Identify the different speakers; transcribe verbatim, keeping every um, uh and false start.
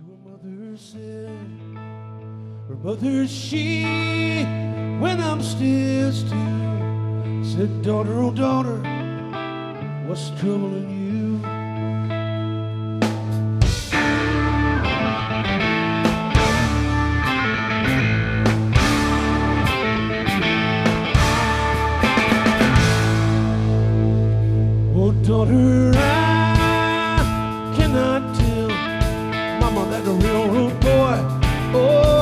Speaker 1: to her mother said, her mother she, when I'm still still, said, daughter, oh daughter, what's troubling you? Oh daughter, I cannot tell Mama that the railroad boy, oh